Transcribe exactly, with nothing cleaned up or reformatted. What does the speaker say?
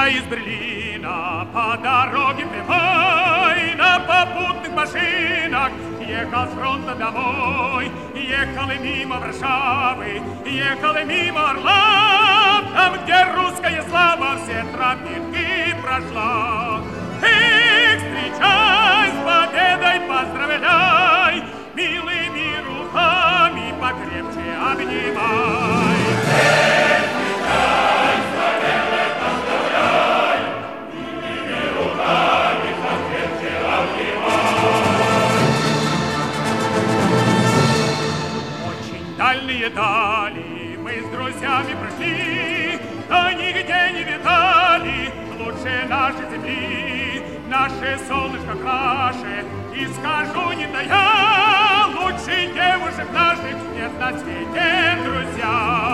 я из Берлина по дороге прямой на попутных машинах ехал с фронта домой. Ехал и мимо Варшавы, ехал и мимо Орла, там, где русская слава все тропинки прошла. Эх, встречай, с победой поздравляй, милыми руками покрепче обнимай. Эх, встречай, с победой поздравляй, милыми руками покрепче обнимай. Очень дальние дали мы с друзьями прошли, но нигде не видали лучше нашей земли. Наше солнышко краше, и скажу не тая, лучше девушек наших нет на свете, друзья.